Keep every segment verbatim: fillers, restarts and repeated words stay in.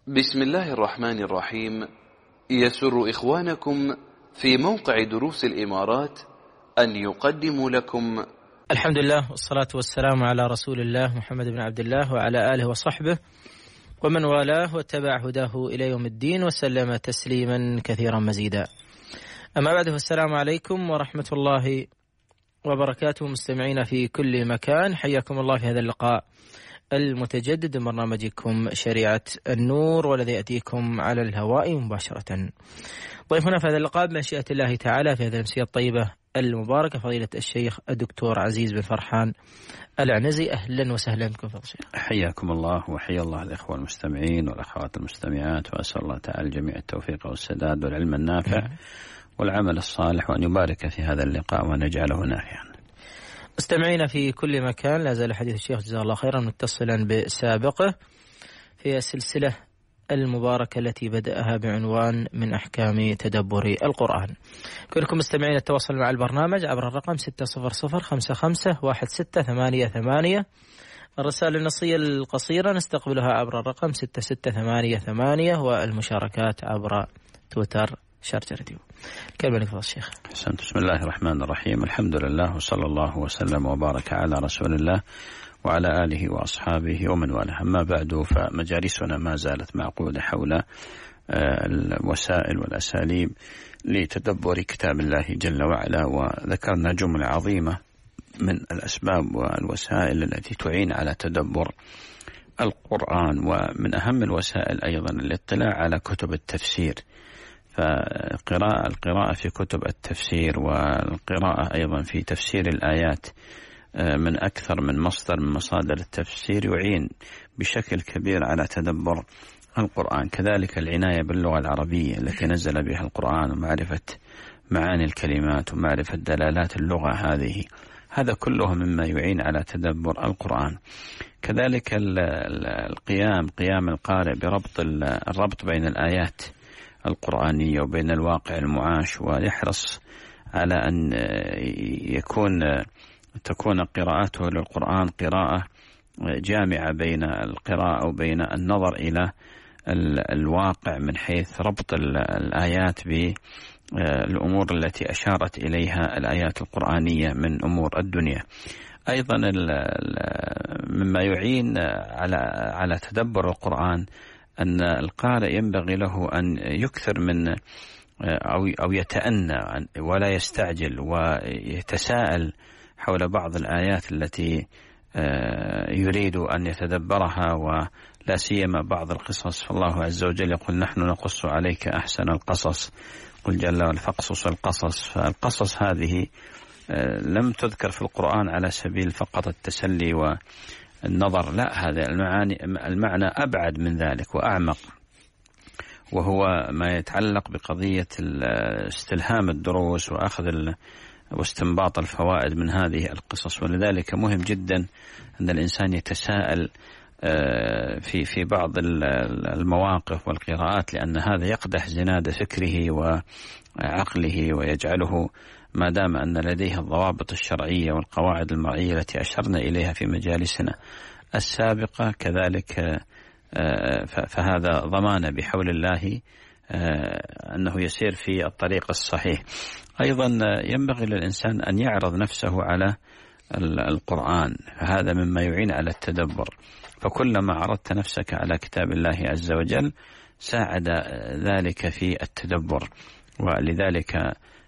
بسم الله الرحمن الرحيم. يسر إخوانكم في موقع دروس الإمارات أن يقدموا لكم الحمد لله والصلاة والسلام على رسول الله محمد بن عبد الله وعلى آله وصحبه ومن والاه واتبع هداه إلى يوم الدين وسلم تسليما كثيرا مزيدا. أما بعد، فالسلام عليكم ورحمة الله وبركاته. مستمعين في كل مكان، حياكم الله في هذا اللقاء المتجدد من برنامجكم شريعة النور، والذي يأتيكم على الهواء مباشرة. ضيفنا في هذا اللقاء بمشيئة الله تعالى في هذه الأمسية الطيبة المباركة فضيلة الشيخ الدكتور عزيز بن فرحان العنزي. أهلا وسهلا بكم فضيلة الشيخ. حياكم الله وحيا الله الإخوة المستمعين والأخوات المستمعات، وأسأل الله تعالى جميع التوفيق والسداد والعلم النافع والعمل الصالح، وأن يبارك في هذا اللقاء وأن يجعله نافعا. مستمعين في كل مكان، لا زال حديث الشيخ جزاه الله خيرا متصلا بسابقه في السلسلة المباركة التي بدأها بعنوان من أحكام تدبر القرآن. كلكم مستمعين التواصل مع البرنامج عبر الرقم ستة صفر صفر خمسة خمسة واحد ستة ثمانية ثمانية. الرسائل النصية القصيرة نستقبلها عبر الرقم ستة ستة ثمانية ثمانية، والمشاركات عبر تويتر شارجة راديو. كلمة لك فضل الشيخ. حسنت. بسم الله الرحمن الرحيم، الحمد لله وصلى الله وسلم وبارك على رسول الله وعلى آله وأصحابه ومن والاه. أما بعد، فمجالسنا ما زالت معقودة حول الوسائل والأساليب لتدبر كتاب الله جل وعلا، وذكرنا جملة عظيمة من الأسباب والوسائل التي تعين على تدبر القرآن. ومن أهم الوسائل أيضا الاطلاع على كتب التفسير، فقراءة القراءة في كتب التفسير والقراءة أيضا في تفسير الآيات من أكثر من مصدر من مصادر التفسير يعين بشكل كبير على تدبر القرآن. كذلك العناية باللغة العربية التي نزل بها القرآن، ومعرفة معاني الكلمات ومعرفة دلالات اللغة هذه، هذا كله مما يعين على تدبر القرآن. كذلك القيام قيام القارئ بربط الربط بين الآيات القرآنية وبين الواقع المعاش، ويحرص على أن يكون تكون قراءته للقرآن قراءة جامعة بين القراءة وبين النظر إلى الواقع من حيث ربط الآيات بالأمور التي أشارت إليها الآيات القرآنية من أمور الدنيا. أيضا مما يعين على على تدبر القرآن أن القارئ ينبغي له أن يكثر من أو أو يتأنى ولا يستعجل، ويتساءل حول بعض الآيات التي يريد أن يتدبرها، ولا سيما بعض القصص. فالله عز وجل يقول: نحن نقص عليك أحسن القصص، قل جل وعلا فاقصص القصص. فالقصص هذه لم تذكر في القرآن على سبيل فقط التسلي والنظر، لا، هذا المعاني المعنى أبعد من ذلك وأعمق، وهو ما يتعلق بقضية استلهام الدروس وأخذ واستنباط الفوائد من هذه القصص. ولذلك مهم جدا أن الإنسان يتساءل في في بعض المواقف والقراءات، لأن هذا يقدح زناد فكره وعقله ويجعله، ما دام أن لديه الضوابط الشرعية والقواعد المرعية التي أشرنا إليها في مجالسنا السابقة، كذلك فهذا ضمان بحول الله أنه يسير في الطريق الصحيح. أيضا ينبغي للإنسان أن يعرض نفسه على القرآن، فهذا مما يعين على التدبر. فكلما عرضت نفسك على كتاب الله عز وجل ساعد ذلك في التدبر. ولذلك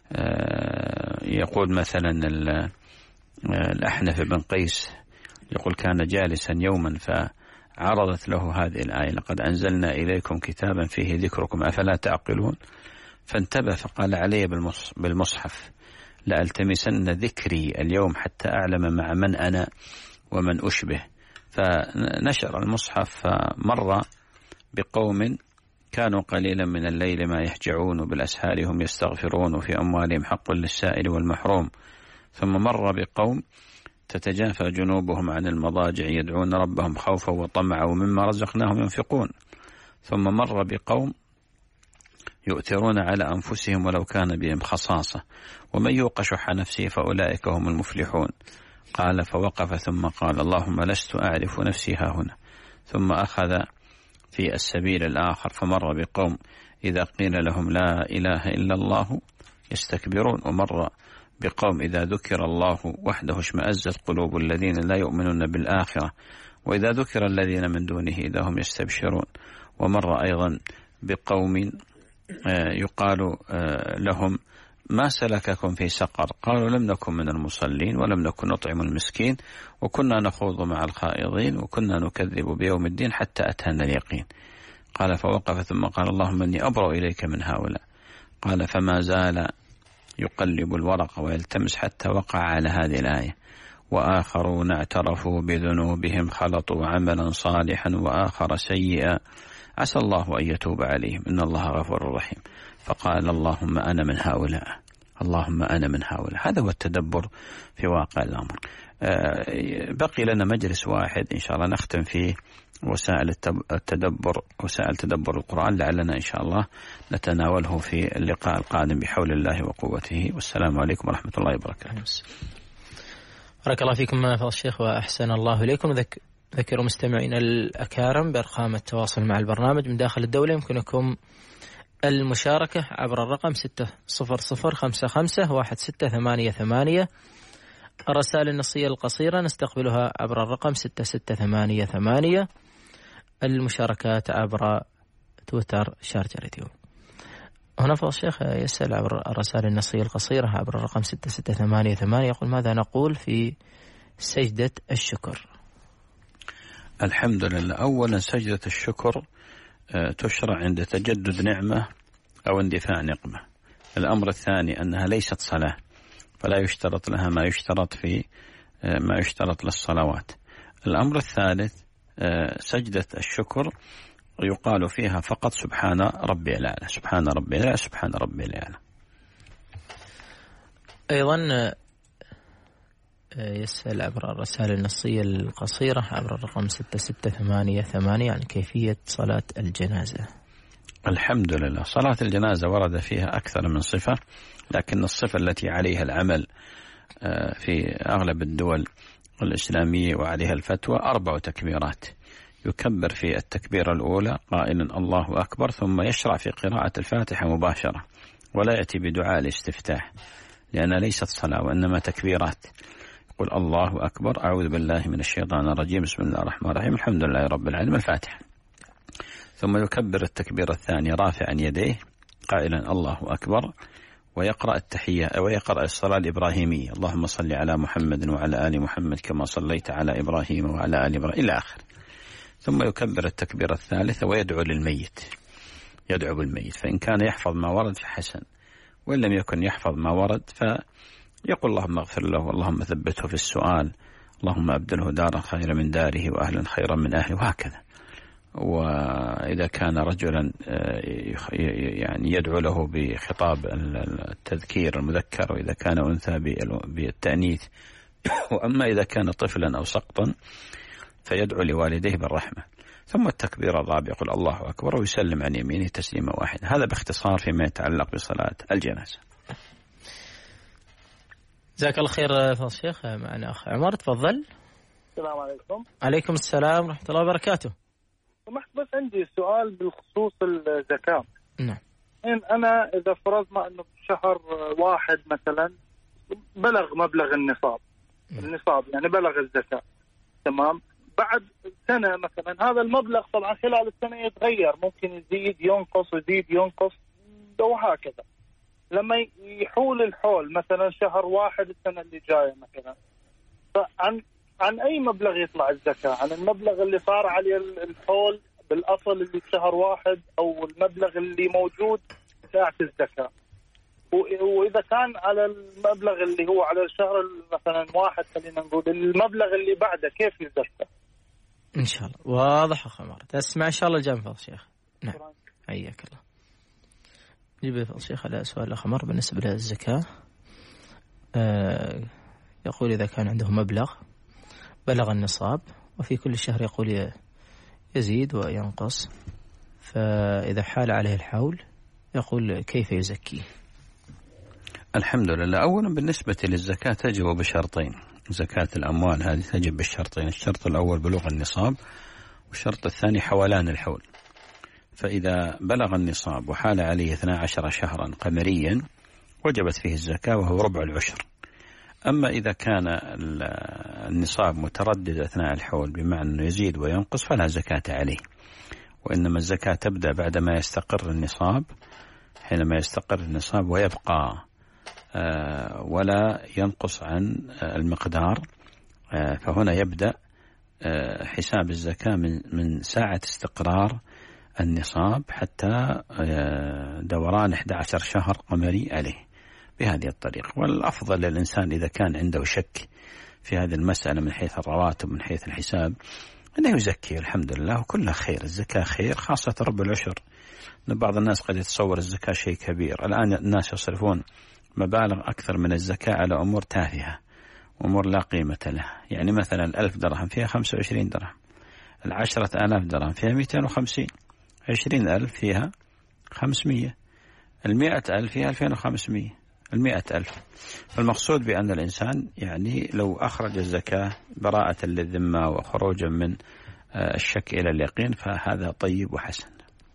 يقول مثلا الأحنف بن قيس، يقول: كان جالسا يوما فعرضت له هذه الآية: لقد أنزلنا إليكم كتابا فيه ذكركم أفلا تعقلون. فانتبه فقال: علي بالمصحف لألتمسن ذكري اليوم حتى أعلم مع من أنا ومن أشبه. فنشر المصحف، فمر بقوم كانوا قليلا من الليل ما يهجعون وبالأسحار هم يستغفرون وفي أموالهم حق للسائل والمحروم. ثم مر بقوم تتجافى جنوبهم عن المضاجع يدعون ربهم خوفا وطمعا ومما رزقناهم ينفقون. ثم مر بقوم يؤثرون على أنفسهم ولو كان بهم خصاصة ومن يوق شح نفسه فأولئك هم المفلحون. قال: فوقف ثم قال: اللهم لست أعرف نفسي ها هنا. ثم أخذ في السبيل الآخر، فمر بقوم إذا قيل لهم لا إله إلا الله يستكبرون، ومر بقوم إذا ذكر الله وحده اشمأزت قلوب الذين لا يؤمنون بالآخرة، وإذا ذكر الذين من دونه إذا هم يستبشرون. ومر أيضا بقوم يقال لهم ما سلككم في سقر؟ قالوا لم نكن من المصلين ولم نكن نطعم المسكين وكنا نخوض مع الخائضين وكنا نكذب بيوم الدين حتى أتانا اليقين. قال فوقف ثم قال اللهم إني أبرأ إليك من هؤلاء. قال فما زال يقلب الورق ويلتمس حتى وقع على هذه الآية: وآخرون اعترفوا بذنوبهم خلطوا عملا صالحا وآخر سيئا عسى الله أن يتوب عليهم إن الله غفور رحيم. فقال اللهم أنا من هؤلاء، اللهم أنا من هؤلاء. هذا هو التدبر في واقع الأمر. بقي لنا مجلس واحد إن شاء الله نختم فيه وسائل التدبر، وسائل تدبر القرآن، لعلنا إن شاء الله نتناوله في اللقاء القادم بحول الله وقوته. والسلام عليكم ورحمة الله وبركاته. بارك الله فيكم فضيلة الشيخ وأحسن الله إليكم. ذك... ذكروا مستمعينا الأكارم بأرقام التواصل مع البرنامج من داخل الدولة، يمكنكم المشاركة عبر الرقم ستة صفر صفر خمسة خمسة واحد ستة ثمانية ثمانية. الرسائل النصية القصيرة نستقبلها عبر الرقم ستة ستة ثمانية ثمانية. المشاركات عبر تويتر شارجة راديو. هنا فضل الشيخ يسأل عبر الرسائل النصية القصيرة عبر الرقم ستة ستة ثمانية ثمانية، يقول ماذا نقول في سجدة الشكر؟ الحمد لله. أولا سجدة الشكر تشرع عند تجدد نعمة أو اندفاع نقمة. الأمر الثاني أنها ليست صلاة، فلا يشترط لها ما يشترط في ما يشترط للصلوات. الأمر الثالث سجدة الشكر يقال فيها فقط سبحان ربي الأعلى، سبحان ربي الأعلى، سبحان ربي الأعلى. أيضا يسأل عبر الرسائل النصية القصيرة عبر الرقم ستة ستة ثمانية ثمانية عن كيفية صلاة الجنازة. الحمد لله. صلاة الجنازة ورد فيها أكثر من صفة، لكن الصفة التي عليها العمل في أغلب الدول الإسلامية وعليها الفتوى أربع تكبيرات. يكبر في التكبيرة الأولى قائلا الله أكبر، ثم يشرع في قراءة الفاتحة مباشرة ولا يأتي بدعاء الاستفتاح لأنها ليست صلاة وإنما تكبيرات. يقول الله أكبر، أعوذ بالله من الشيطان الرجيم، بسم الله الرحمن الرحيم، الحمد لله رب العالمين، الفاتحة. ثم يكبر التكبيرة الثانية رافعا يديه قائلا الله أكبر، ويقرأ التحية ويقرأ الصلاة الإبراهيمية اللهم صل على محمد وعلى آل محمد كما صليت على إبراهيم وعلى آل إبراهيم إلى آخر. ثم يكبر التكبيرة الثالثة ويدعو للميت، يدعو بالميت، فإن كان يحفظ ما ورد فحسن، وإن لم يكن يحفظ ما ورد فيقول اللهم اغفر له، اللهم ثبته في السؤال، اللهم أبدله دارا خيرا من داره وأهلا خيرا من أهله، وهكذا. وإذا كان رجلا يعني يدعو له بخطاب التذكير المذكر، وإذا كان أنثى بالتأنيث، وأما إذا كان طفلا أو سقطا فيدعو لوالديه بالرحمة. ثم التكبير الرابع يقول الله أكبر ويسلم عن يمينه تسليمة واحدة. هذا باختصار فيما يتعلق بصلاة الجنازة. جزاك الله خير فضل الشيخ. معنا أخ عمر، تفضل. السلام عليكم. عليكم السلام ورحمة الله وبركاته. سمحت بس عندي سؤال بالخصوص الزكاة. نعم. إن أنا إذا فرضنا أنه بشهر واحد مثلا بلغ مبلغ النصاب، نعم. النصاب يعني بلغ الزكاة، تمام. بعد سنة مثلا هذا المبلغ طبعا خلال السنة يتغير، ممكن يزيد ينقص يزيد ينقص وهكذا. لما يحول الحول مثلا شهر واحد السنة اللي جاية مثلا، فعن عن أي مبلغ يطلع الزكاة؟ عن المبلغ اللي صار عليه الحول بالأصل اللي بشهر واحد، أو المبلغ اللي موجود ساعة الزكاة؟ وإذا كان على المبلغ اللي هو على الشهر مثلا واحد، خلينا نقول المبلغ اللي بعده كيف يزكى؟ إن شاء الله واضح أخ عمر. تسمع إن شاء الله الجامعة فضل الشيخ. نعم حياك الله. نجيب فضل الشيخ على سؤال أخ عمر بالنسبة للزكاة. آه يقول إذا كان عنده مبلغ بلغ النصاب وفي كل شهر يقول يزيد وينقص، فإذا حال عليه الحول يقول كيف يزكيه؟ الحمد لله. أولا بالنسبة للزكاة تجب بشرطين. زكاة الأموال هذه تجب بالشرطين. الشرط الأول بلوغ النصاب، والشرط الثاني حولان الحول. فإذا بلغ النصاب وحال عليه اثنا عشر شهرا قمريا وجبت فيه الزكاة وهو ربع العشر. أما إذا كان النصاب متردد أثناء الحول بمعنى أنه يزيد وينقص فلا زكاة عليه، وإنما الزكاة تبدأ بعدما يستقر النصاب، حينما يستقر النصاب ويبقى ولا ينقص عن المقدار، فهنا يبدأ حساب الزكاة من من ساعة استقرار النصاب حتى دوران أحد عشر شهر قمري عليه بهذه الطريقة. والأفضل للإنسان إذا كان عنده شك في هذه المسألة من حيث الرواتب من حيث الحساب أنه يزكي، الحمد لله وكلها خير. الزكاة خير، خاصة رب العشر. بعض الناس قد يتصور الزكاة شيء كبير. الآن الناس يصرفون مبالغ أكثر من الزكاة على أمور تافهة، أمور لا قيمة لها. يعني مثلا الألف درهم فيها خمسة وعشرين درهم، العشرة آلاف درهم فيها مئتين وخمسين، عشرين ألف فيها خمسمية، المئة ألف فيها ألفين وخمسمية، المئة ألف. فالمقصود بأن الإنسان يعني لو أخرج الزكاة براءة للذمة وخروجا من الشك إلى اليقين فهذا طيب وحسن.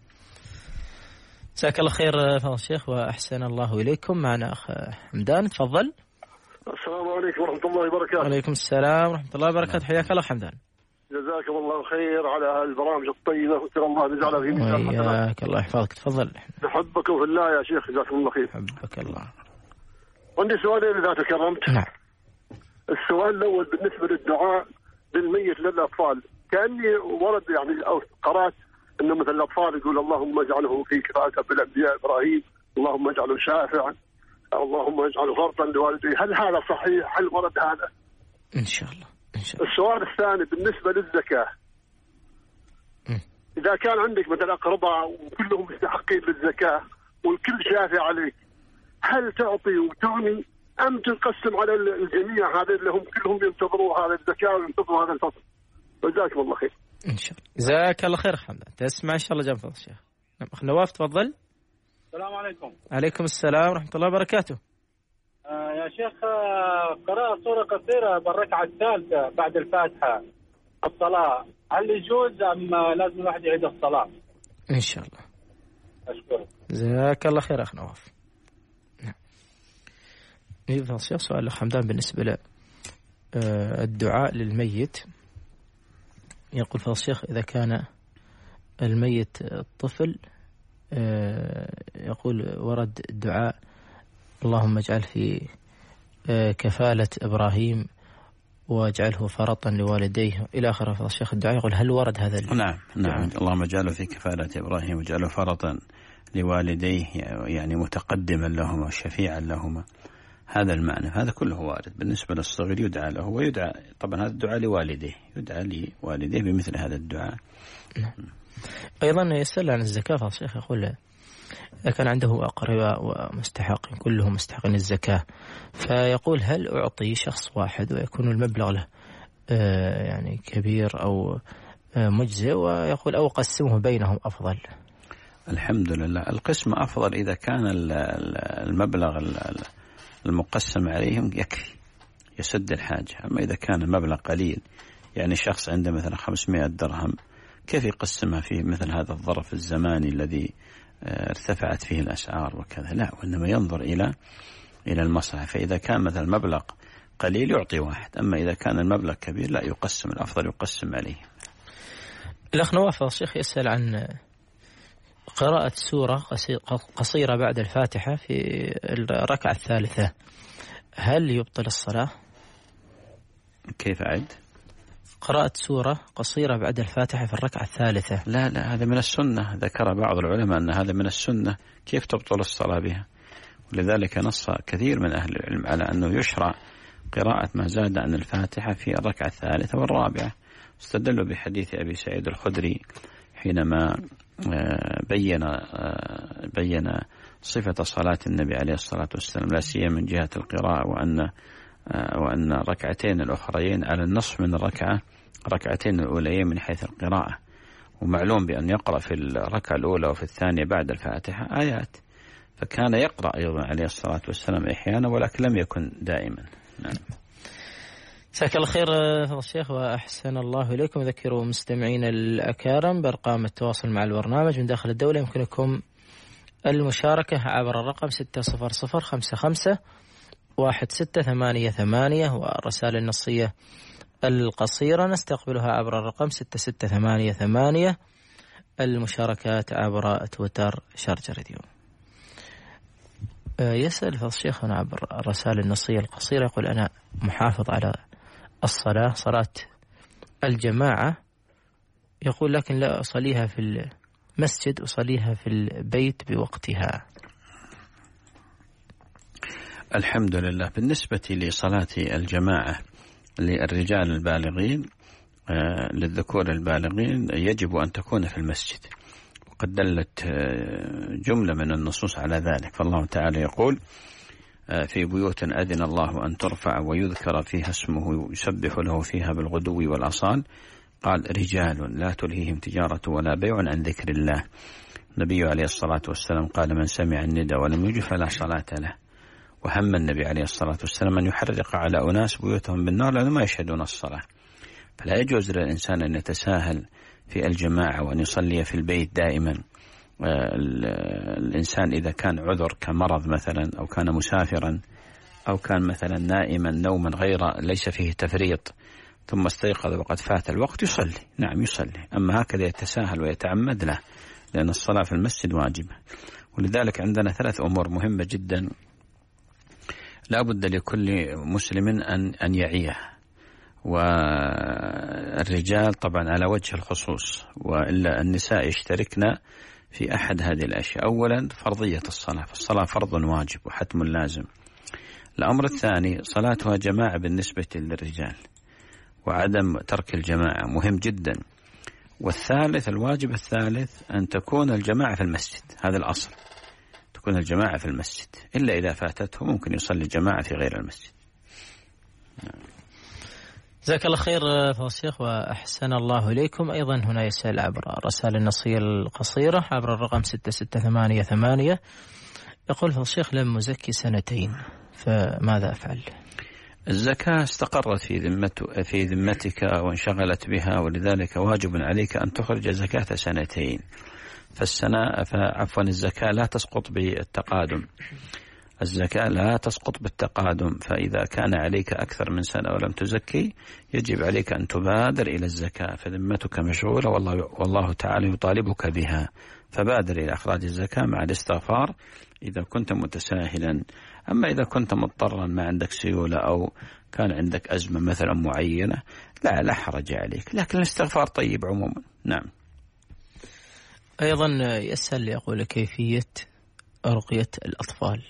جزاك الله خير فضل الشيخ وأحسن الله إليكم. معنا أخ حمدان، تفضل. السلام عليكم ورحمة الله وبركاته. وعليكم السلام ورحمة الله وبركاته. حياك الله حمدان. جزاكم الله خير على البرامج الطيبة، وسأل الله أن يجعلها في ميزان حسناتكم. وياك الله يحفظك. تفضل. نحبكم في الله يا شيخ، جزاكم الله خير. حبك الله. عندي سؤالين إذا تكرمت. نعم. السؤال الأول بالنسبة للدعاء للميت للأطفال، كأني ورد يعني أو قرأت أنه مثل الأطفال يقول اللهم اجعله في كفاءة بالأنبياء إبراهيم، اللهم اجعله شافعا، اللهم اجعله فرطا لوالديه. هل هذا صحيح؟ هل ورد هذا؟ إن شاء الله. إن شاء الله. السؤال الثاني بالنسبة للزكاة، م. إذا كان عندك مثلا أقرباء وكلهم مستحقين للزكاة والكل شافع عليك، هل تعطي وتعني أم تقسم على الجميع هذا اللي هم كلهم ينتظروا هذا الزكاة وينتظروا هذا الفصل؟ جزاكم الله خير. إن شاء الله. جزاك الله خير حمد. تسمع إن شاء الله جنب الشيخ. أخ نواف تفضل. السلام عليكم. عليكم السلام ورحمة الله وبركاته. آه يا شيخ، آه قراءة سورة قصيرة بالركعة الثالثة بعد الفاتحة الصلاة، هل يجوز أم لازم الواحد يعيد الصلاة؟ إن شاء الله. أشكرك. جزاك الله خير أخ نواف. نعم. إذا الشيخ سؤال حمدان بالنسبة ل الدعاء للميت، يقول فضل الشيخ إذا كان الميت الطفل يقول ورد الدعاء اللهم اجعل في كفالة إبراهيم واجعله فرطا لوالديه إلى آخر. فضل الشيخ الدعاء يقول هل ورد هذا الدعاء؟ نعم نعم. اللهم اجعله في كفالة إبراهيم واجعله فرطا لوالديه، يعني متقدما لهما وشفيعا لهما. هذا المعنى، هذا كله وارد. بالنسبة للصغير يدعى له ويدعى طبعا هذا الدعاء لوالديه، يدعى لوالديه بمثل هذا الدعاء. أيضا يسأل عن الزكاة فضل الشيخ، يقول إذا كان عنده أقرباء ومستحقين كلهم مستحقين الزكاة، فيقول هل أعطي شخص واحد ويكون المبلغ له يعني كبير أو مجزئ، ويقول أو قسمه بينهم أفضل؟ الحمد لله القسم أفضل إذا كان المبلغ المقسم عليهم يكفي يسد الحاجة. أما إذا كان المبلغ قليل، يعني شخص عنده مثلا خمسمائة درهم، كيف يقسمها في مثل هذا الظرف الزماني الذي ارتفعت فيه الأسعار وكذا؟ لا، وإنما ينظر إلى إلى المصلحة. فإذا كان مثلا المبلغ قليل يعطي واحد، أما إذا كان المبلغ كبير لا يقسم، الأفضل يقسم عليه. الأخ نواف الشيخ يسأل عن قراءة سورة قصيرة بعد الفاتحة في الركعة الثالثة، هل يبطل الصلاة؟ كيف أعد؟ قراءة سورة قصيرة بعد الفاتحة في الركعة الثالثة. لا لا، هذا من السنة. ذكر بعض العلماء أن هذا من السنة، كيف تبطل الصلاة بها؟ ولذلك نص كثير من أهل العلم على أنه يشرع قراءة ما زاد عن الفاتحة في الركعة الثالثة والرابعة. استدلوا بحديث أبي سعيد الخدري حينما بين بين صفة صلاة النبي عليه الصلاة والسلام، لا سيما من جهة القراءة، وأن وأن الركعتين الأخريين على النصف من الركعة ركعتين الأوليين من حيث القراءة. ومعلوم بأن يقرأ في الركعة الأولى وفي الثانية بعد الفاتحة آيات، فكان يقرأ أيضا عليه الصلاة والسلام أحيانا، ولكن لم يكن دائما. نعم. مساك الله خير فضل الشيخ وأحسن الله إليكم. ذكروا مستمعين الأكارم بأرقام التواصل مع البرنامج من داخل الدولة. يمكنكم المشاركة عبر الرقم ستة صفر صفر خمسة خمسة واحد ستة ثمانية ثمانية، والرسائل النصية القصيرة نستقبلها عبر الرقم ستة ستة ثمانية ثمانية. المشاركات عبر تويتر شارجة راديو. يسأل فضل الشيخ هنا عبر الرسائل النصية القصيرة، يقول أنا محافظ على الصلاة صلاة الجماعة، يقول لكن لا أصليها في المسجد، أصليها في البيت بوقتها. الحمد لله. بالنسبة لصلاة الجماعة للرجال البالغين للذكور البالغين يجب أن تكون في المسجد، وقد دلت جملة من النصوص على ذلك. فالله تعالى يقول في بيوت أذن الله أن ترفع ويذكر فيها اسمه يسبح له فيها بالغدو والأصال، قال رجال لا تلهيهم تجارة ولا بيع عن ذكر الله. النبي عليه الصلاة والسلام قال من سمع الندى ولم يجب فلا صلاة له. وهم النبي عليه الصلاة والسلام أن يحرق على أناس بيوتهم بالنار لأنهم ما يشهدون الصلاة. فلا يجوز للإنسان أن يتساهل في الجماعة وأن يصلي في البيت دائما. الإنسان إذا كان عذر كمرض مثلا، أو كان مسافرا، أو كان مثلا نائما نوما غير ليس فيه تفريط، ثم استيقظ وقد فات الوقت، يصلي، نعم يصلي. أما هكذا يتساهل ويتعمد له، لأن الصلاة في المسجد واجبة. ولذلك عندنا ثلاث أمور مهمة جدا لا بد لكل مسلم أن أن يعيها، والرجال طبعا على وجه الخصوص، وإلا النساء يشتركن في أحد هذه الأشياء. أولا فرضية الصلاة، فالصلاة فرض واجب وحتم لازم. الأمر الثاني صلاتها جماعة بالنسبة للرجال، وعدم ترك الجماعة مهم جدا. والثالث الواجب الثالث أن تكون الجماعة في المسجد، هذا الأصل، تكون الجماعة في المسجد، إلا إذا فاتته ممكن يصلي الجماعة في غير المسجد. جزاك الله خير فضل الشيخ وأحسن الله إليكم. أيضا هنا يسأل عبر الرسائل النصية القصيرة عبر الرقم ستة ستة ثمانية ثمانية، يقول فضل الشيخ لم أزكي سنتين فماذا أفعل؟ الزكاة استقرت في ذمتك في ذمتك وانشغلت بها، ولذلك واجب عليك أن تخرج زكاة سنتين. فالسنة فعفوا الزكاة لا تسقط بالتقادم، الزكاة لا تسقط بالتقادم. فإذا كان عليك أكثر من سنة ولم تزكي يجب عليك أن تبادر إلى الزكاة، فذمتك مشغولة والله, والله تعالى يطالبك بها. فبادر إلى إخراج الزكاة مع الاستغفار إذا كنت متساهلا. أما إذا كنت مضطرا ما عندك سيولة أو كان عندك أزمة مثلا معينة لا لا حرج عليك، لكن الاستغفار طيب عموما. نعم. أيضا يسأل يقول كيفية رقية الأطفال.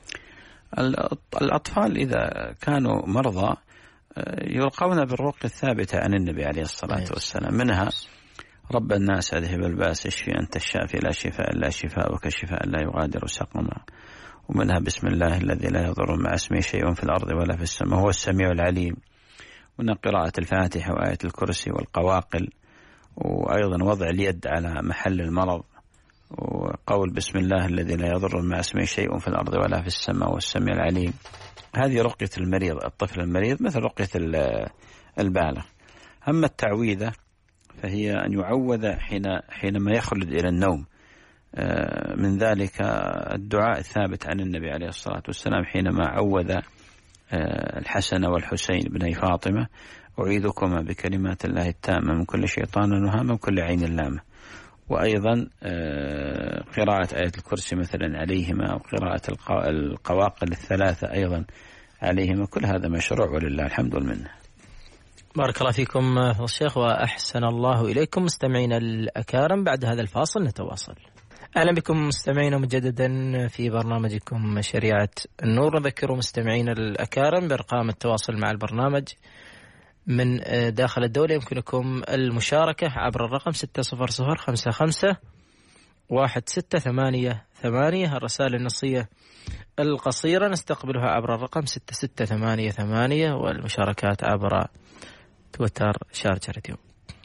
الأطفال إذا كانوا مرضى يلقون بالرقية الثابتة عن النبي عليه الصلاة والسلام، منها رب الناس أذهب الباس اشفي أنت الشافي لا شفاء إلا شفاءك شفاء لا يغادر سقما، ومنها بسم الله الذي لا يضر مع اسمه شيء في الأرض ولا في السماء هو السميع العليم، ومنها قراءة الفاتحة وآية الكرسي والقواقل، وأيضا وضع اليد على محل المرض، وقول بسم الله الذي لا يضر مع اسمه شيء في الأرض ولا في السماء والسميع العليم. هذه رقية المريض، الطفل المريض، مثل رقية البالغ. أما التعويذة فهي أن يعوذ حين حينما يخلد إلى النوم. من ذلك الدعاء الثابت عن النبي عليه الصلاة والسلام حينما عوذ الحسن والحسين بني فاطمة: أعيذكما بكلمات الله التامة من كل شيطان وهامة وكل عين لامة. وأيضا قراءة آية الكرسي مثلا عليهما، أو قراءة القواقل الثلاثة أيضا عليهما، كل هذا مشروع ولله الحمد والمنة. بارك الله فيكم الشيخ وأحسن الله إليكم. مستمعينا الأكارم بعد هذا الفاصل نتواصل. أهلا بكم مستمعينا مجددا في برنامجكم شريعة النور. نذكر مستمعينا الأكارم بأرقام التواصل مع البرنامج من داخل الدولة. يمكنكم المشاركة عبر الرقم ستة صفر صفر خمسة خمسة واحد ستة ثمانية ثمانية. الرسائل النصية القصيرة نستقبلها عبر الرقم ستة ستة ثمانية ثمانية، والمشاركات عبر تويتر شارجة راديو.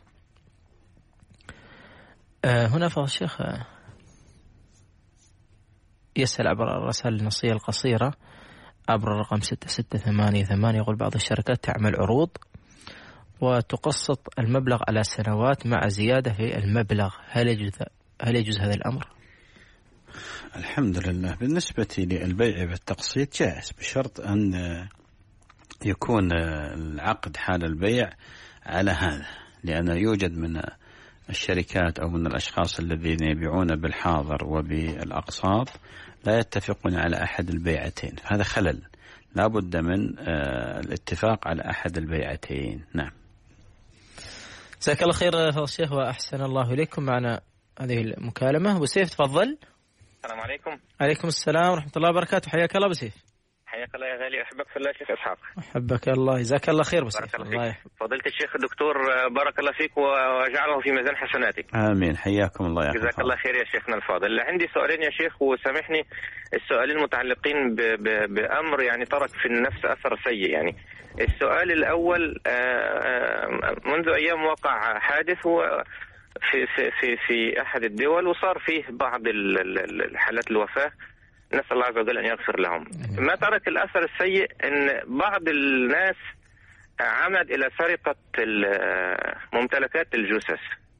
آه هنا فضل الشيخ يسأل عبر الرسائل النصية القصيرة: عبر الرقم ستة ستة ثمانية ثمانية. يقول بعض الشركات تعمل عروض وتقسط المبلغ على سنوات مع زيادة في المبلغ، هل يجوز هل يجوز هذا الأمر؟ الحمد لله، بالنسبة للبيع بالتقسيط جائز بشرط أن يكون العقد حال البيع على هذا، لأن يوجد من الشركات أو من الأشخاص الذين يبيعون بالحاضر وبالأقساط لا يتفقون على أحد البيعتين، هذا خلل، لا بد من الاتفاق على أحد البيعتين. نعم. جزاك الله خير فضل الشيخ وأحسن الله إليكم. معنا هذه المكالمة. أبو سيف تفضل. السلام عليكم. عليكم السلام ورحمة الله وبركاته. حياك الله أبو سيف. حياك الله يا غالي، أحبك في الله شيخ إسحاق. أحبك الله، جزاك الله خير أبو سيف. الله يحفظك. فضيلة الشيخ الدكتور بارك الله فيك وجعله في ميزان حسناتك. آمين. حياكم الله يا جزاك الله خير يا شيخنا الفاضل. عندي سؤالين يا شيخ وسامحني، السؤالين متعلقين ب ب بأمر يعني ترك في النفس أثر سيء. يعني السؤال الأول، منذ أيام وقع حادث في في في في أحد الدول وصار فيه بعض الحالات الوفاة، نسأل الله عز وجل أن يغفر لهم. ما ترك الأثر السيء أن بعض الناس عمد إلى سرقة ممتلكات الجثث.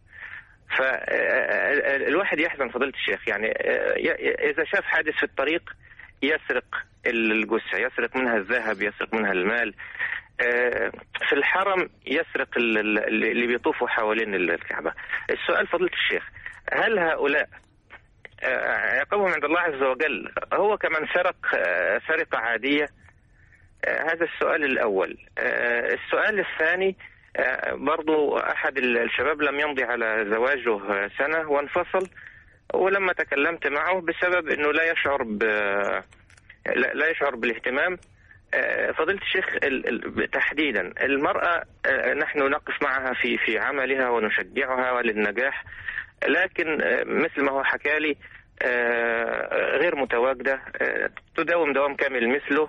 فالواحد يحزن فضيلة الشيخ، يعني إذا شاف حادث في الطريق يسرق الجثة، يسرق منها الذهب، يسرق منها المال. في الحرم يسرق اللي بيطوفوا حوالين الكعبة. السؤال فضيلة الشيخ، هل هؤلاء عقابهم عند الله عز وجل هو كمن سرق سرقة عادية؟ هذا السؤال الأول. السؤال الثاني، برضو أحد الشباب لم يمضي على زواجه سنة وانفصل، ولما تكلمت معه بسبب أنه لا يشعر ب لا يشعر بالاهتمام. فضيلة الشيخ تحديدا المرأة نحن نقف معها في في عملها ونشجعها للنجاح، لكن مثل ما هو حكى لي غير متواجدة، تداوم دوام كامل مثله.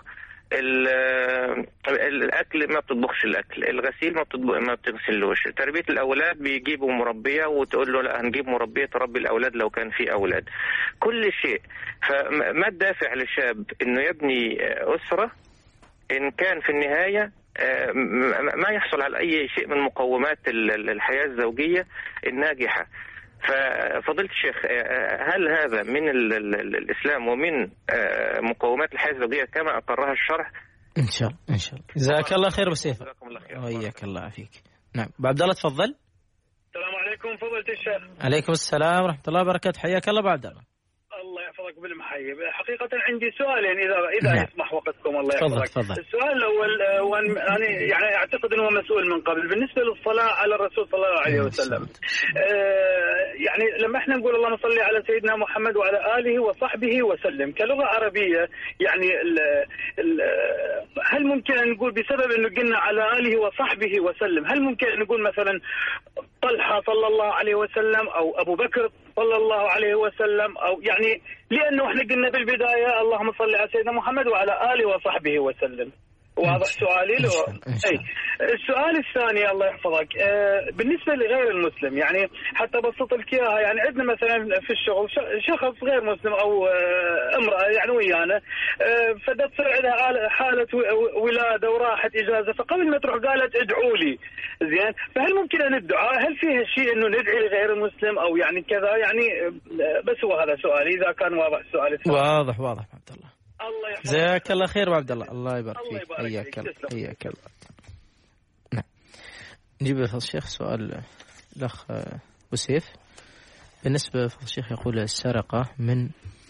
الأكل ما بتطبخش الأكل، الغسيل ما بتطبخ ما بتغسلوش، تربية الأولاد بيجيبوا مربية وتقول له لا هنجيب مربية تربي الأولاد لو كان في أولاد، كل شيء. فما الدافع للشاب إنه يبني أسرة إن كان في النهاية ما يحصل على أي شيء من مقومات الحياة الزوجية الناجحة؟ ففضيلة الشيخ، هل هذا من الإسلام ومن مقومات الحياة الزوجية كما أقرها الشرع؟ إن شاء الله إن شاء الله. جزاك الله خير بسيف. وإياك الله يعافيك. نعم أبو عبد الله تفضل. السلام عليكم فضيلة الشيخ. عليكم السلام ورحمة الله وبركاته. حياك الله أبو عبد الله. الله يحفظك بالمحيي. حقيقة عندي سؤالين إذا إذا نعم. يسمح وقتكم. الله يحفظك. تفضل. السؤال الأول، وأنا يعني أعتقد أنه مسؤول من قبل بالنسبة للصلاة على الرسول صلى الله عليه وسلم. آه يعني لما احنا نقول اللهم صل على سيدنا محمد وعلى آله وصحبه وسلم كلغة عربية، يعني ال ال هل ممكن أن نقول بسبب أنه قلنا على آله وصحبه وسلم، هل ممكن أن نقول مثلا طلحة صلى الله عليه وسلم أو أبو بكر صلى الله عليه وسلم، أو يعني لأنه احنا قلنا بالبداية اللهم صل على سيدنا محمد وعلى آله وصحبه وسلم. واضح سؤالي له؟ أي. السؤال الثاني الله يحفظك، آه بالنسبة لغير المسلم، يعني حتى بسط لك إياها، يعني عندنا مثلا في الشغل شخص غير مسلم أو آه امرأة يعني ويانا، آه فدا تصير عندها حالة ولادة وراحت إجازة، فقبل ما تروح قالت ادعوا لي، زين، فهل ممكن أن الدعاء هل فيها شيء إنه ندعي لغير المسلم أو يعني كذا؟ يعني آه بس هو هذا سؤالي إذا كان واضح السؤال الثاني. واضح واضح عبد الله. الله جزاك الله خير وعبد الله. الله يبارك فيك. حياك الله. حياك الله. نعم نجيب يا الشيخ سؤال الأخ أبو سيف. بالنسبة الشيخ يقول السرقة من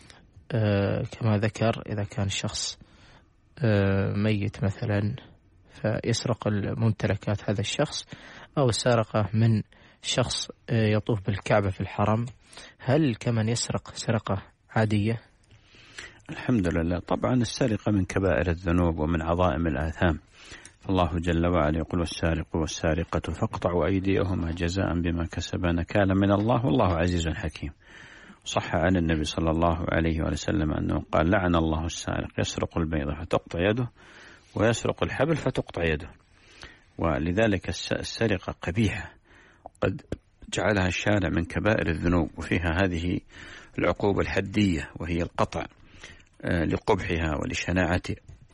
آه كما ذكر إذا كان شخص آه ميت مثلا فيسرق الممتلكات هذا الشخص، أو السرقة من شخص آه يطوف بالكعبة في الحرم، هل كمن يسرق سرقة عادية؟ الحمد لله. طبعا السرقة من كبائر الذنوب ومن عظائم الآثام. الله جل وعلا يقول والسارق والسارقة فاقطعوا أيديهما جزاء بما كسبا نكالا من الله والله عزيز حكيم. صح عن النبي صلى الله عليه وسلم أنه قال لعن الله السارق يسرق البيضة فتقطع يده ويسرق الحبل فتقطع يده. ولذلك السرقة قبيحة قد جعلها الشارع من كبائر الذنوب، وفيها هذه العقوبة الحدية وهي القطع لقبحها ولشناعة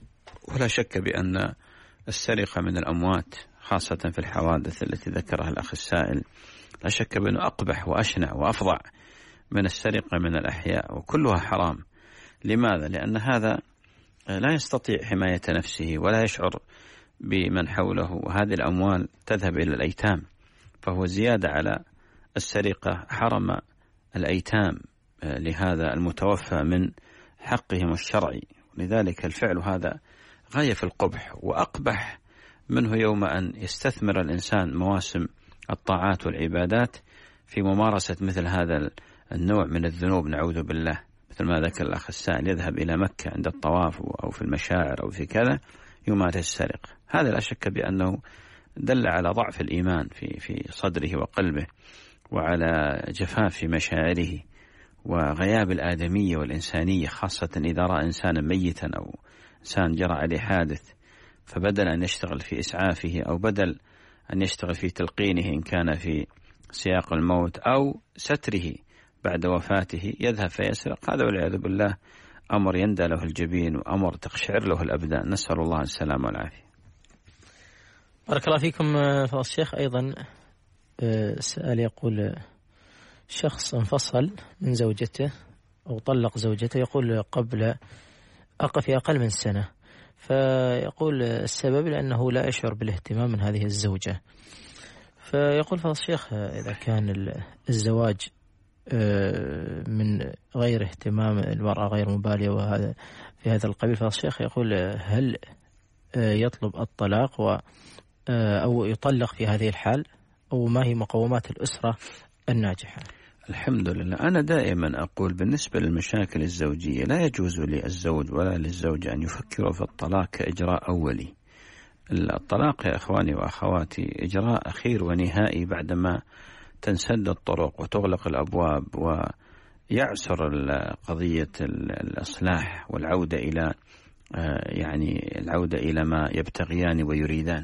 ولا شك بأن السرقة من الأموات خاصة في الحوادث التي ذكرها الأخ السائل لا شك بأنه أقبح وأشنع وأفظع من السرقة من الأحياء، وكلها حرام. لماذا؟ لأن هذا لا يستطيع حماية نفسه ولا يشعر بمن حوله، وهذه الأموال تذهب إلى الأيتام، فهو زيادة على السرقة حرم الأيتام لهذا المتوفى من حقهم الشرعي. لذلك الفعل هذا غاية في القبح، وأقبح منه يوم أن يستثمر الإنسان مواسم الطاعات والعبادات في ممارسة مثل هذا النوع من الذنوب، نعوذ بالله، مثل ما ذكر الأخ السائل يذهب إلى مكة عند الطواف أو في المشاعر أو في كذا يمارس السرقة. هذا لا شك بأنه دل على ضعف الإيمان في في صدره وقلبه، وعلى جفاف مشاعره وغياب الآدمية والإنسانية، خاصة إذا رأى إنسانا ميتا أو إنسان جرى عليه حادث، فبدل أن يشتغل في إسعافه أو بدل أن يشتغل في تلقينه إن كان في سياق الموت أو ستره بعد وفاته يذهب فيسرق، هذا والعياذ بالله أمر يندى له الجبين وأمر تقشعر له الأبدان، نسأل الله السلامة والعافية. بارك الله فيكم فضيلة الشيخ. أيضا سأل يقول شخص انفصل من زوجته أو طلق زوجته، يقول قبل أقل في أقل من سنة، فيقول السبب لأنه لا يشعر بالاهتمام من هذه الزوجة. فيقول فضيلة الشيخ إذا كان الزواج من غير اهتمام المرأة غير مبالية وهذا في هذا القبيل، فضيلة الشيخ يقول هل يطلب الطلاق و أو يطلق في هذه الحال، أو ما هي مقومات الأسرة الناجحة؟ الحمد لله. أنا دائما أقول بالنسبة للمشاكل الزوجية لا يجوز للزوج ولا للزوجة أن يفكروا في الطلاق كإجراء أولي. الطلاق يا أخواني وأخواتي إجراء أخير ونهائي بعدما تنسد الطرق وتغلق الأبواب ويعسر قضية الإصلاح والعودة إلى يعني العودة إلى ما يبتغيان ويريدان.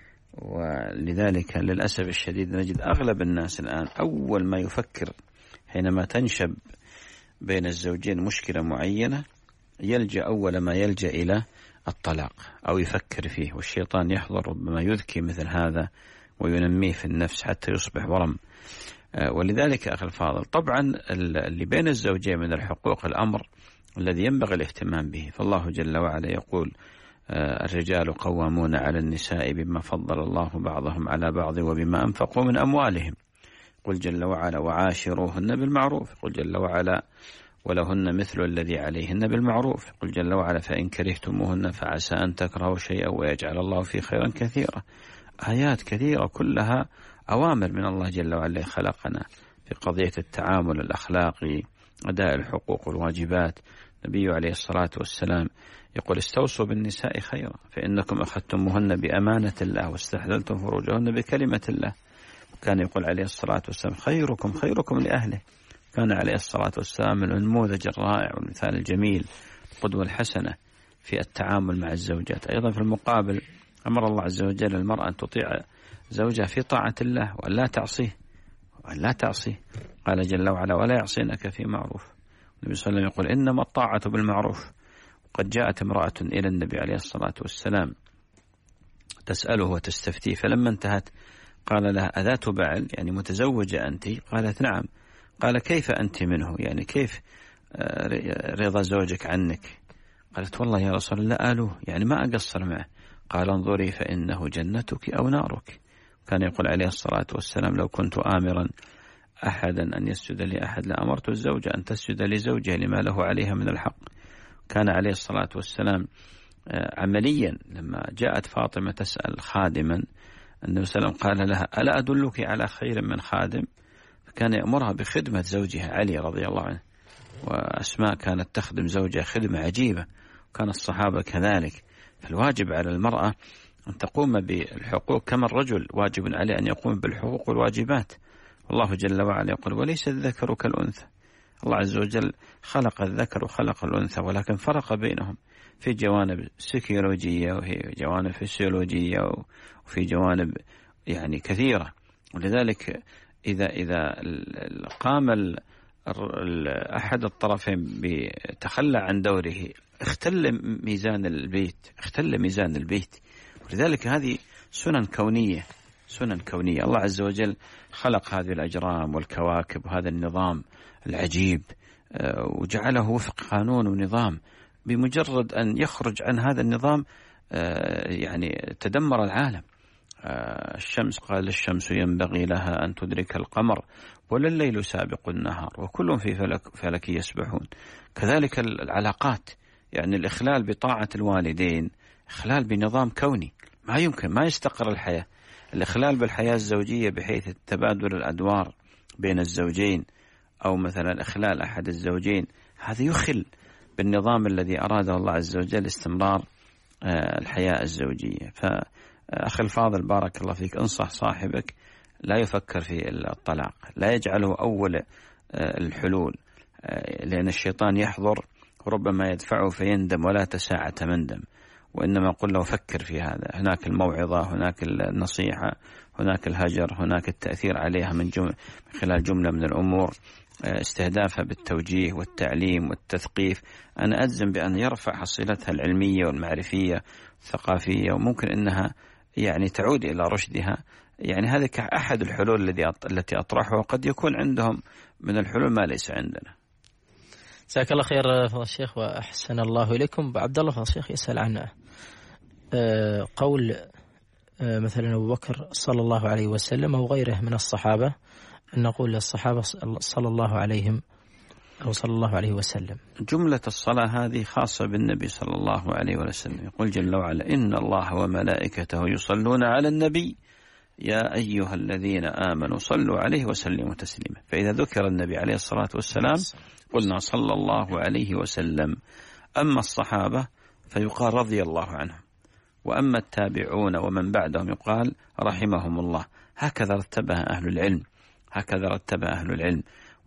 ولذلك للأسف الشديد نجد أغلب الناس الآن أول ما يفكر حينما تنشب بين الزوجين مشكلة معينة يلجأ أول ما يلجأ إلى الطلاق أو يفكر فيه، والشيطان يحضر ربما يذكي مثل هذا وينميه في النفس حتى يصبح ورم. ولذلك أخي الفاضل طبعا اللي بين الزوجين من الحقوق الأمر الذي ينبغي الاهتمام به، فالله جل وعلا يقول الرجال قوامون على النساء بما فضل الله بعضهم على بعض وبما أنفقوا من أموالهم. قل جل وعلا وعاشروهن بالمعروف. قل جل وعلا ولهن مثل الذي عليهن بالمعروف. قل جل وعلا فإن كرهتموهن فعسى أن تكرهوا شيئا ويجعل الله فيه خيرا كثيرا. آيات كثيرة كلها أوامر من الله جل وعلا خلقنا في قضية التعامل الأخلاقي، أداء الحقوق والواجبات. النبي عليه الصلاة والسلام يقول استوصوا بالنساء خيرا فإنكم أخذتموهن بأمانة الله واستحللتم فروجهن بكلمة الله. وكان يقول عليه الصلاة والسلام خيركم خيركم لأهله. كان عليه الصلاة والسلام النموذج الرائع والمثال الجميل، القدوة الحسنة في التعامل مع الزوجات. أيضا في المقابل أمر الله عز وجل المرأة أن تطيع زوجها في طاعة الله وأن لا تعصيه وأن لا تعصيه. قال جل وعلا ولا يعصينك في معروف. النبي صلى الله عليه وسلم يقول إنما الطاعة بالمعروف. وقد جاءت امرأة إلى النبي عليه الصلاة والسلام تسأله وتستفتيه، فلما انتهت قال لها أذات بعل يعني متزوجة أنت؟ قالت نعم. قال كيف أنت منه، يعني كيف رضا زوجك عنك؟ قالت والله يا رسول الله آلوه يعني ما أقصر معه. قال انظري فإنه جنتك أو نارك. كان يقول عليه الصلاة والسلام لو كنت آمرا أحدا أن يسجد لأحد لأمرت الزوجة أن تسجد لزوجها لما له عليها من الحق. كان عليه الصلاة والسلام عمليا لما جاءت فاطمة تسأل خادما النبي صلى الله عليه وسلم قال لها ألا أدلك على خير من خادم؟ فكان يأمرها بخدمة زوجها علي رضي الله عنه، وأسماء كانت تخدم زوجها خدمة عجيبة، وكان الصحابة كذلك. فالواجب على المرأة أن تقوم بالحقوق كما الرجل واجب عليه أن يقوم بالحقوق والواجبات. والله جل وعلا يقول وليس الذكر كالأنثى. الله عز وجل خلق الذكر وخلق الأنثى ولكن فرق بينهم في جوانب سيكولوجية وفي جوانب فسيولوجية وفي جوانب يعني كثيرة. ولذلك إذا إذا قام أحد الطرفين بتخلى عن دوره اختل ميزان البيت، اختل ميزان البيت. ولذلك هذه سنن كونية، سنن كونية. الله عز وجل خلق هذه الأجرام والكواكب وهذا النظام العجيب وجعله وفق قانون ونظام. بمجرد أن يخرج عن هذا النظام يعني تدمر العالم. الشمس قال الشمس ينبغي لها أن تدرك القمر ولا الليل سابق النهار وكل في فلك, فلك يسبحون. كذلك العلاقات، يعني الإخلال بطاعة الوالدين إخلال بنظام كوني، ما يمكن، ما يستقر الحياة. الإخلال بالحياة الزوجية بحيث تبادل الأدوار بين الزوجين أو مثلا إخلال أحد الزوجين، هذا يخل بالنظام الذي أراده الله عز وجل استمرار الحياة الزوجية. فأخي الفاضل بارك الله فيك، انصح صاحبك لا يفكر في الطلاق، لا يجعله أول الحلول، لأن الشيطان يحضر وربما يدفعه فيندم ولا تساعة مندم. وإنما قل له فكر في هذا، هناك الموعظة، هناك النصيحة، هناك الهجر، هناك التأثير عليها من, جمل من خلال جملة من الأمور، استهدافها بالتوجيه والتعليم والتثقيف. أنا أجزم بأن يرفع حصيلتها العلمية والمعرفية الثقافية، وممكن أنها يعني تعود إلى رشدها. يعني هذه كأحد الحلول التي التي أطرحها، وقد يكون عندهم من الحلول ما ليس عندنا. جزاك الله خير فضل الشيخ وأحسن الله إليكم. عبد الله فضل الشيخ يسأل عن قول مثلا أبو بكر صلى الله عليه وسلم أو غيره من الصحابة، أن نقول للصحابة صلى الله عليهم أو صلى الله عليه وسلم. جملة الصلاة هذه خاصة بالنبي صلى الله عليه وسلم. يقول جل وعلا إن الله وملائكته يصلون على النبي يا أيها الذين آمنوا صلوا عليه وسلموا تسليما. فإذا ذكر النبي عليه الصلاة والسلام قلنا صلى الله عليه وسلم. أما الصحابة فيقال رضي الله عنهم، وأما التابعون ومن بعدهم يقال رحمهم الله. هكذا رتبها أهل العلم، هكذا رتبها أهل العلم.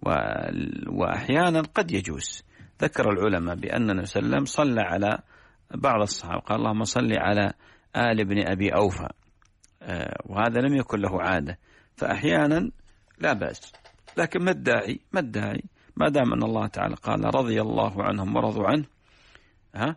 وأحيانا قد يجوز. ذكر العلماء بأن النبي صلى الله عليه وسلم صلى على بعض الصحابة، قال اللهم صل على آل ابن أبي أوفى، وهذا لم يكن له عادة، فأحيانا لا بأس. لكن ما الداعي ما الداعي ما دام أن الله تعالى قال رضي الله عنهم ورضوا عنه، ها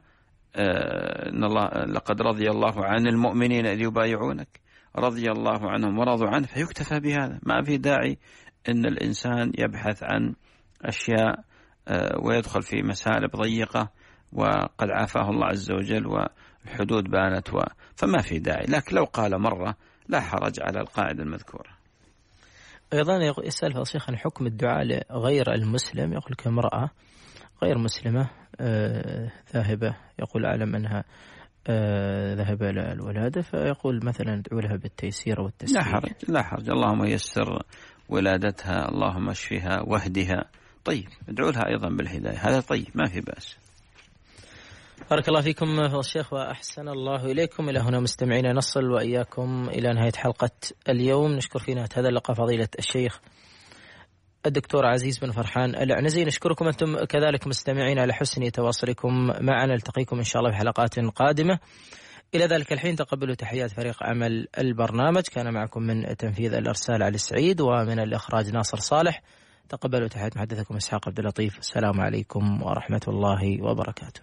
إن الله لقد رضي الله عن المؤمنين إذ يبايعونك، رضي الله عنهم ورضوا عنه، فيكتفى بهذا. ما في داعي أن الإنسان يبحث عن أشياء ويدخل في مسالب ضيقة، وقد عافاه الله عز وجل والحدود بانت، فما في داعي. لكن لو قال مرة لا حرج على القاعدة المذكورة. أيضا يسأل فضيلة عن حكم الدعاء لغير المسلم. يقول كامرأة غير مسلمة ذاهبة، يقول أعلم أنها ذهب إلى الولادة، فيقول مثلا ادعو لها بالتيسير والتسليم. لا حرج لا حرج اللهم يسر ولادتها، اللهم اشفها واهدها. طيب ادعو لها أيضا بالهداية، هذا طيب ما في بأس. بارك الله فيكم فضيلة الشيخ وأحسن الله إليكم. إلى هنا مستمعين نصل وإياكم إلى نهاية حلقة اليوم. نشكر في نهاية هذا اللقاء فضيلة الشيخ الدكتور عزيز بن فرحان العنزي. نشكركم أنتم كذلك مستمعين على حسن تواصلكم معنا. نلتقيكم إن شاء الله في حلقات قادمة. إلى ذلك الحين تقبلوا تحيات فريق عمل البرنامج. كان معكم من تنفيذ الإرسال علي السعيد، ومن الإخراج ناصر صالح. تقبلوا تحيات محدثكم إسحاق عبد اللطيف. السلام عليكم ورحمة الله وبركاته.